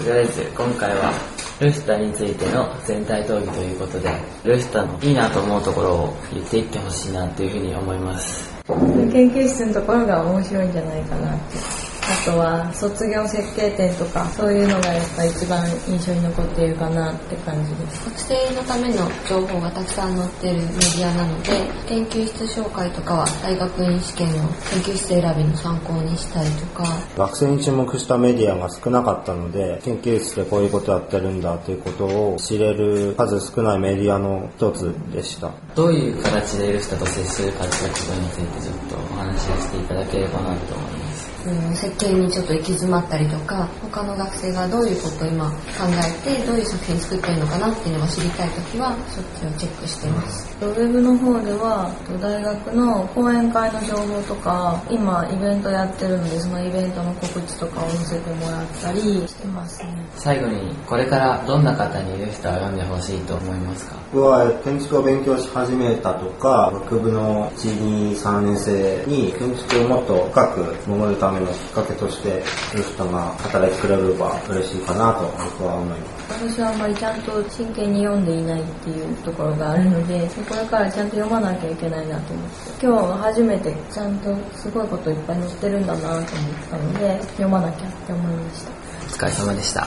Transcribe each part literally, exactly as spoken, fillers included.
とりあえず今回はルスタについての全体討議ということで、ルスタのいいなと思うところを言っていってほしいなというふうに思います。 研究室のところが面白いんじゃないかなって。あとは卒業設計展とかそういうのがやっぱ一番印象に残っているかなって感じです。 学生のための情報がたくさん載っているメディアなので、研究室紹介とかは大学院試験の研究室選びの参考にしたりとか、 学生に注目したメディアが少なかったので、研究室でこういうことやってるんだということを知れる数少ないメディアの一つでした。 どういう形でルスタと接するかということについてちょっとお話ししていただければなと思います。 うん、設計にちょっと行き詰まったりとか、他の学生がどういうことを今考えてどういう作品作ってるのかなっていうのが知りたいときはそっちをチェックしてます。 ウェブの方では大学の講演会の情報とか、今イベントやってるのでそのイベントの告知とかを載せてもらったりしてますね。 最後にこれからどんな方にルスタを読んでほしいと思いますか？ 僕は建築を勉強し始めたとか、学部のいち、に、さんねん生に建築をもっと深く潜るためのきっかけとしてルスタが働いてくれれば嬉しいかなと僕は思います。 私はあんまりちゃんと真剣に読んでいないっていうところがあるので、これからちゃんと読まなきゃいけないなと思って、今日初めてちゃんとすごいこといっぱい載ってるんだなと思ったので読まなきゃって思いました。 お疲れ様でした。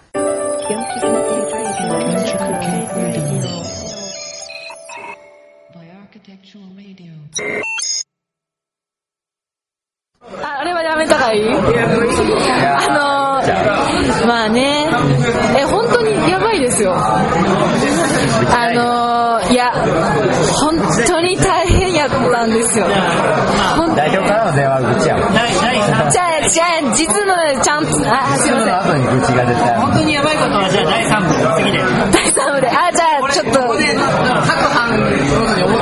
あ、あれはやめたがいい？あのー、まあね、え、本当にやばいですよ。あのー、いや、本当に大変やったんですよ。 代表からの電話口やもん。 じゃあ、じゃあ、実のちゃんと、あ、すいません。 後に口が出た。 本当にやばいことはじゃあだいさん部の次で。 だいさん部で、あ、じゃあ、ちょっと。各班のに思うこと、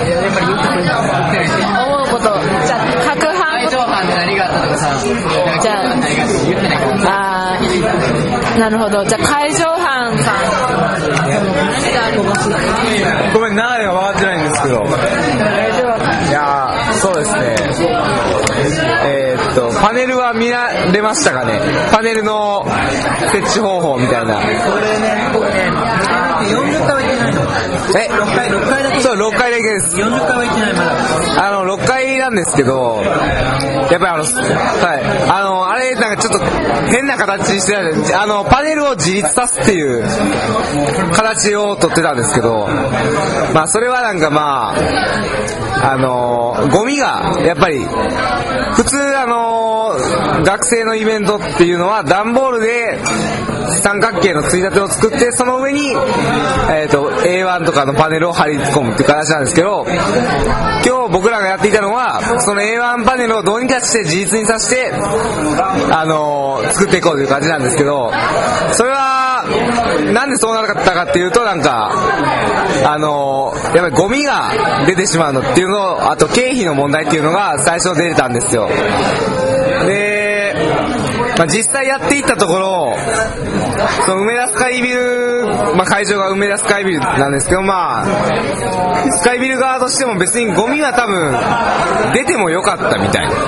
やっぱり言ってくれる。思うこと、じゃあ、各班。 会場班で何があったとかさ、 じゃあ、 言ってないから。 あー、なるほど。じゃあ、会場班さん。 ごめん、流れが分かってないんですけど。いやー、そうですね。えー、っと、パネルは見られましたかね？パネルの設置方法みたいな。これね、これね、 よんじゅっかいはいけないの？ え？ろっかい、ろっかいだけ。そう、ろっかいだけです。 よんじゅっかいはいけないまだ。 あの、ろっかいなんですけど、やっぱりあの、はい、あの、あれ、なんかちょっと変な形してたんで、あの、パネルを自立さすっていう形を取ってたんですけど、まあ、それはなんかまあ、あの、ゴミが、やっぱり、普通あの、学生のイベントっていうのは、段ボールで三角形のついたてを作って、その上に、えっと、エーワン とかのパネルを貼り込むっていう形なんですけど、今日僕らがやっていたのは、その エーワン パネルをどうにかして自立にさせて、あのー、作っていこうという感じなんですけど、それは、なんでそうなかったかっていうと、なんか、あのー、やっぱりゴミが出てしまうのっていうのを、あと経費の問題っていうのが最初出てたんですよ。で、まあ、実際やっていったところ、その梅田スカイビル、まあ、会場が梅田スカイビルなんですけど、まあ、スカイビル側としても別にゴミは多分出てもよかったみたいな。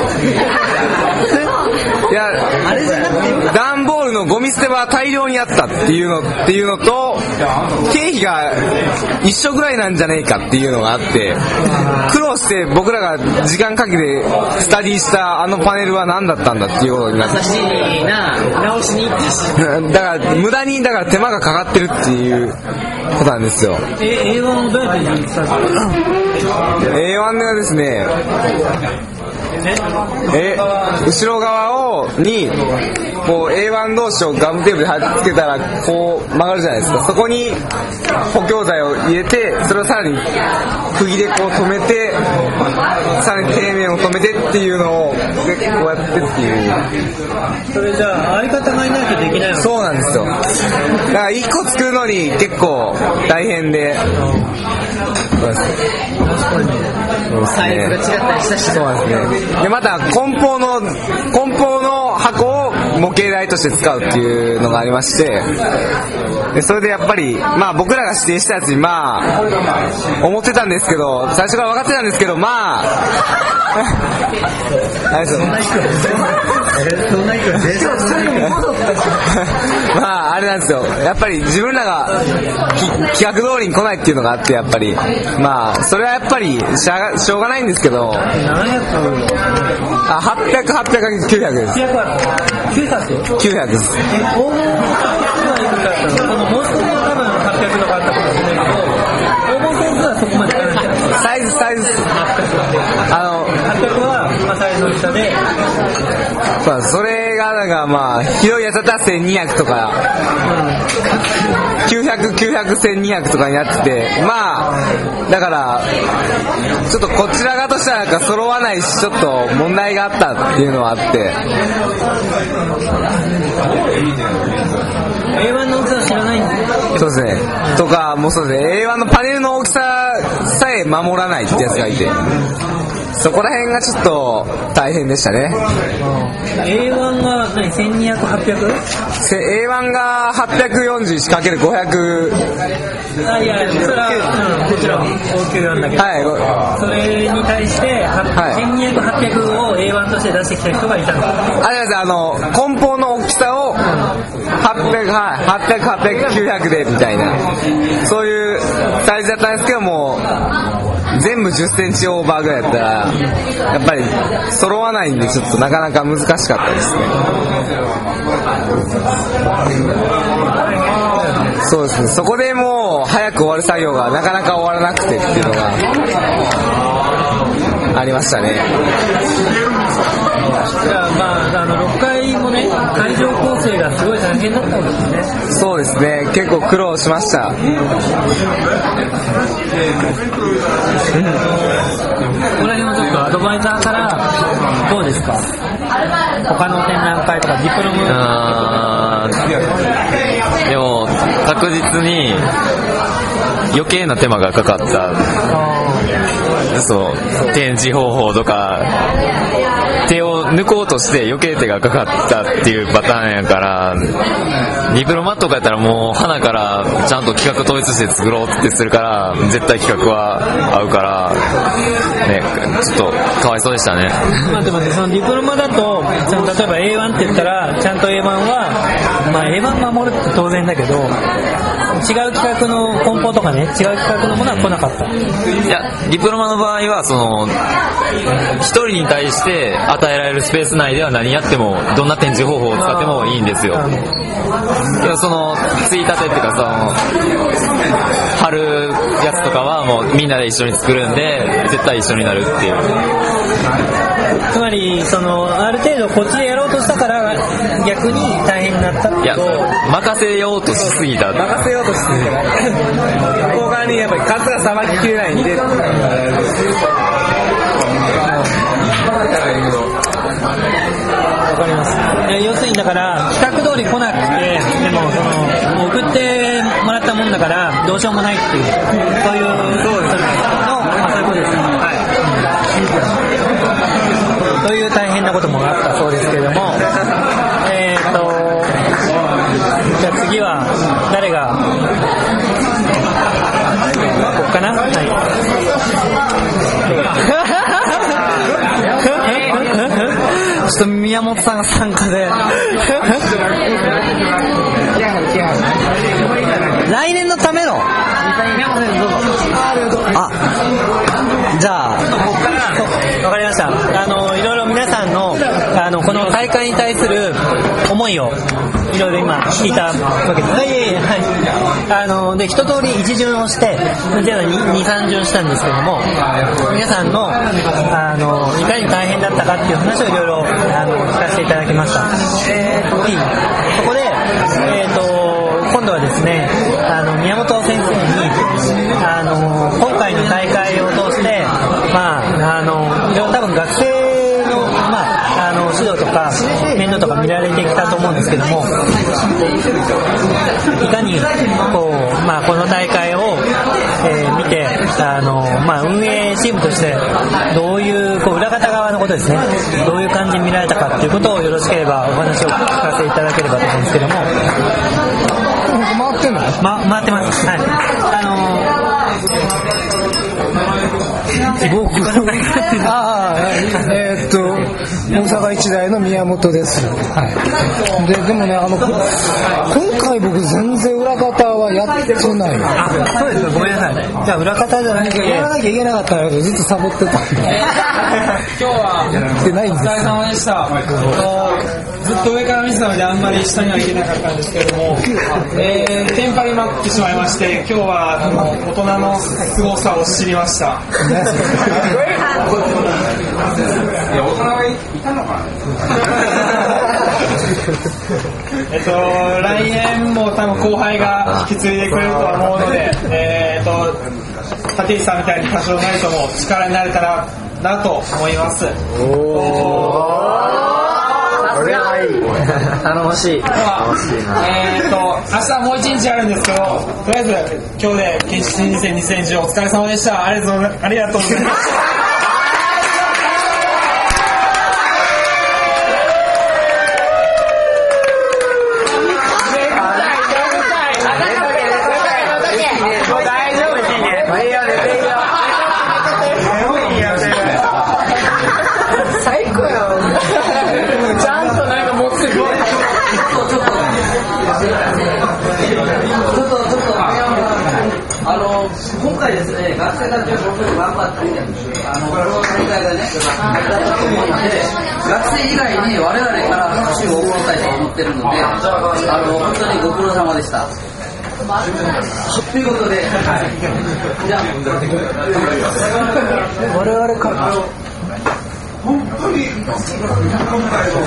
いや、段ボールのゴミ捨て場は大量にあったっていうのっていうのと、経費が一緒ぐらいなんじゃねえかっていうのがあって、苦労して僕らが時間かけてスタディしたあのパネルは何だったんだっていうことになって、 直しに行ったし。 だから無駄にだから手間がかかってるっていうことなんですよ。 え、エーワン をどうやって自立させたの？ エーワン がですね、え後ろ側をにこう エーワン 同士をガムテープで貼り付けたらこう曲がるじゃないですか。そこに補強剤を入れて、それをさらに釘でこう止めて、さらに底面を止めてっていうのをでこうやってっていう。 それじゃあ相方がいないとできないの？ そうなんですよ。だからいっこ作るのに結構大変で、そうですね。 サイズが違ったりしたし。 そうなんですね。でまた梱包の梱包の箱を模型台として使うっていうのがありまして、でそれでやっぱりまあ僕らが指定したやつにまあ思ってたんですけど、最初から分かってたんですけど、まああれですよ。 そんなにまああれなんですよ、やっぱり自分らが企画通りに来ないっていうのがあって、やっぱりまあそれはやっぱりしゃしょうがないんですけど、あはっぴゃく、はっぴゃく×きゅうひゃくです。 きゅうひゃくきゅうひゃくです。 応募その申し込みは多分はっぴゃくとかあったかもしれないけど、応募件数はそこまでいかない。 サイズサイズあのはっぴゃくは、まあ、サイズの下で、 まあ、それがなんかまあひどいやつだったらせんにひゃくとか、うん、きゅうひゃく、きゅうひゃく、せんにひゃくとかになってて、まあだからちょっとこちら側としてはなんか揃わないし、ちょっと問題があったっていうのはあって。 エーワン の大きさは知らないんですよ。 そうですね、とかもうそうですね、 エーワン のパネルの大きささえ守らないってやつがいて、そこら辺がちょっと大変でしたね。 エーワン が何 せんにひゃく、はっぴゃく？ エーワン が はっぴゃくよんじゅういちかけるごひゃく。 あ、いや、それは、うん、もちろん高級なんだけど、 はい、 それに対して、はい、せんにひゃく、はっぴゃくを エーワン として出してきた人がいたの。 あれです、あの梱包の大きさをはっぴゃく、はい、はっぴゃく、はっぴゃく、きゅうひゃくでみたいな、そういうサイズだったんですけども、全部じゅっセンチオーバーぐらいだったらやっぱり揃わないんで、ちょっとなかなか難しかったですね。そうですね、そこでもう早く終わる作業がなかなか終わらなくてっていうのがありましたね。 じゃあ、まあ、あのろっかいもね、会場構成がすごい大変だったんですね。 そうですね、結構苦労しました。ここら辺はちょっとアドバイザーからどうですか、他の展覧会とかディプロム。 あー、でも確実に余計な手間がかかった。そう展示方法とか手を抜こうとして余計手がかかったっていうパターンやから、ディプロマとかやったらもう花からちゃんと企画統一して作ろうってするから絶対企画は合うからね、ちょっとかわいそうでしたね。 まあでもね、そのディプロマだとその例えば エーワン って言ったらちゃんと エーワン は、まあ、エーワン 守るって当然だけど、違う企画の梱包とかね、違う企画のものは来なかった。 いや、ディプロマの場合はその一人に対して与えられるスペース内では何やってもどんな展示方法を使ってもいいんですよ。いや、そのついたてっていうか、その貼るやつとかはもうみんなで一緒に作るんで絶対一緒になるっていう。 つまりそのある程度こっちでやろうとしたから逆に大変になったけど、 いや、任せようとしすぎた。 任せようとしすぎた。向こう側にやっぱり数がさばききれないんで。 わかります。要するにだから企画通り来なくて、でもその送ってもらったもんだからどうしようもないっていう、そういうそうですの、まあ、そういうことですね。はい。という大変なこともあったそうですけれども、えーとじゃあ次は誰がここかな。はいちょっと宮本さんが参加で来年のためのあじゃあわかりました。あのいろいろ皆さんのあのこの大会に対する思いをいろいろ今聞いたわけです。はいはいはい。あので一通り一巡をしてじゃあ二三巡したんですけども、皆さんのあのいかに大変だったかっていう話をいろいろあの聞かせていただきました。えー、そこでえっ、ー、と今度はですね、あの宮本先生にあの今回の大会を通して、まああのいろいろ多分学生のまああの指導とか面倒とか見られてきたと思うんですけども、いかにこうまあこの大会を、えー、見てあのまあ運営チームとしてどういうこう裏方側のことですね、どういう感じに見られたかっていうことをよろしければお話を聞かせていただければと思うんですけども。回ってんの？ま、回ってます。はい。あのー僕ああえー、っと大阪一大の宮本です。はい。ででもねあの今回僕全然裏方はやってない。 あ、そうです。ごめんなさい。じゃあ裏方じゃないけどやらなきゃいけなかったんだけどずっとサボってたんで。 今日はやってないんです。 お疲れ様でした。ずっと上から見てたのであんまり下には行けなかったんですけれども、えー、テンパりまくってしまいまして、今日はあの大人の凄さを知りました。いや大人はいたのかな。えっと来年も多分後輩が引き継いでくれるとは思うので、えー、っと立石さんみたいに多少なりとも力になれたらなと思います。 それはいい。頼もしい。 えー、っと明日もう一日あるんですけど、とりあえず今日で建築にせんにせんじゅうお疲れ様でした。ありがとうありがとうございます。 あの今回ですね、学生たちが本当に頑張ってあのこの大会がねあったと思うので、学生以外に我々から拍手を送りたいと思ってるので、あの本当にご苦労様でした。ということで、はい、じゃあ我々から本当に今回の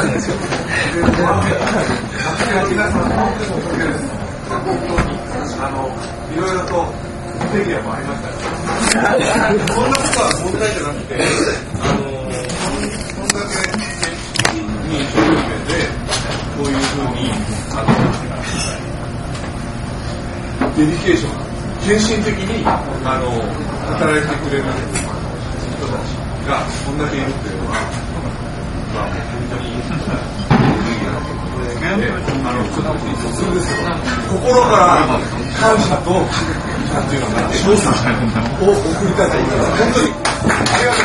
あのいろいろと不手際もありましたし、こんなことは問題じゃなくて、あのこんだけ建築に一生懸命でこういうふうにあのデディケーション、献身的にあの働いてくれる人たちがこんだけいるっていうのは、まあ、本当にあの普通ですけど、心から感謝となんていうのかな、賞賛を送りたいと思います。本当にありがとうございます。